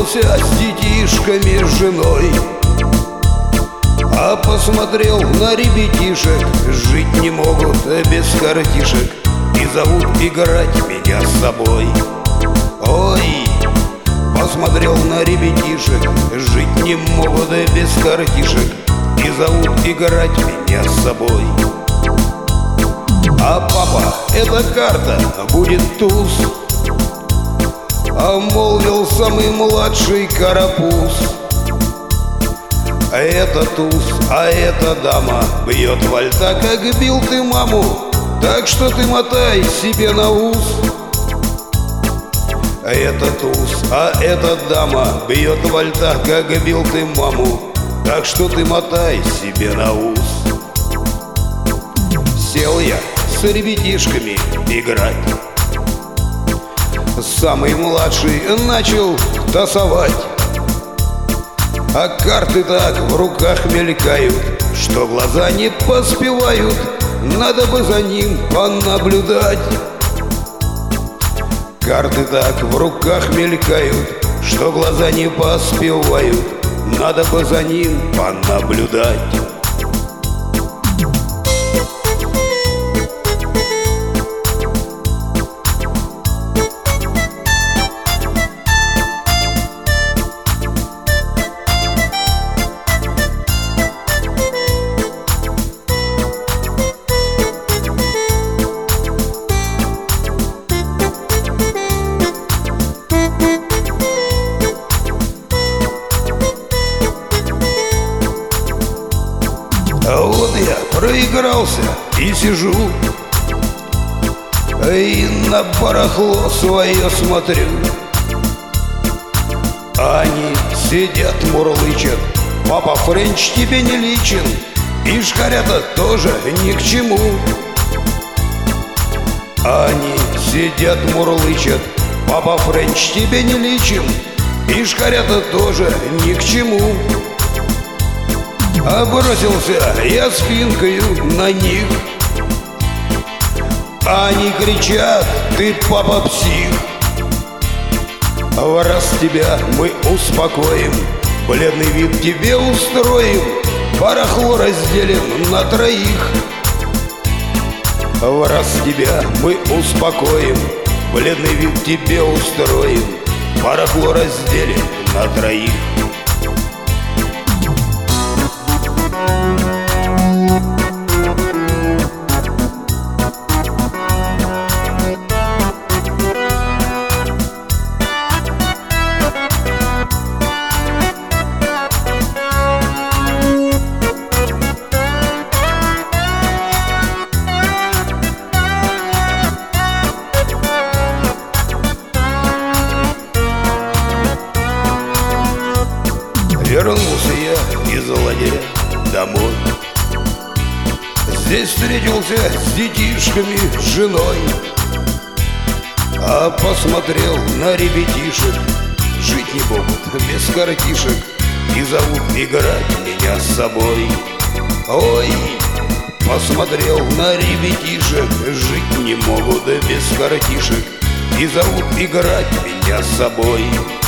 встретился с детишками, с женой, а посмотрел на ребятишек, жить не могут без картишек, и зовут играть меня с собой. Ой, посмотрел на ребятишек, жить не могут без картишек, и зовут играть меня с собой. А папа, эта карта будет туз, а молвил самый младший карапуз. А это туз, а эта дама бьет вальта, как бил ты маму, так что ты мотай себе на ус. А это туз, а эта дама бьет вальта, как бил ты маму, так что ты мотай себе на ус. Сел я с ребятишками играть, самый младший начал тасовать, а карты так в руках мелькают, что глаза не поспевают, надо бы за ним понаблюдать. Карты так в руках мелькают, что глаза не поспевают, надо бы за ним понаблюдать. А вот я проигрался и сижу, и на барахло свое смотрю. Они сидят, мурлычат: папа Френч тебе не личен, и шкарята тоже ни к чему. Они сидят, мурлычат: папа Френч тебе не личен, и шкарята тоже ни к чему. А бросился я спинкою на них, они кричат: ты, папа, псих. Раз тебя мы успокоим, бледный вид тебе устроим, барахло разделим на троих. Раз тебя мы успокоим, бледный вид тебе устроим, барахло разделим на троих. Вернулся я из лагеря домой, здесь встретился с детишками, с женой, а посмотрел на ребятишек, жить не могут без картишек, и зовут играть меня с собой. Ой, посмотрел на ребятишек, жить не могут без картишек, и зовут играть меня с собой.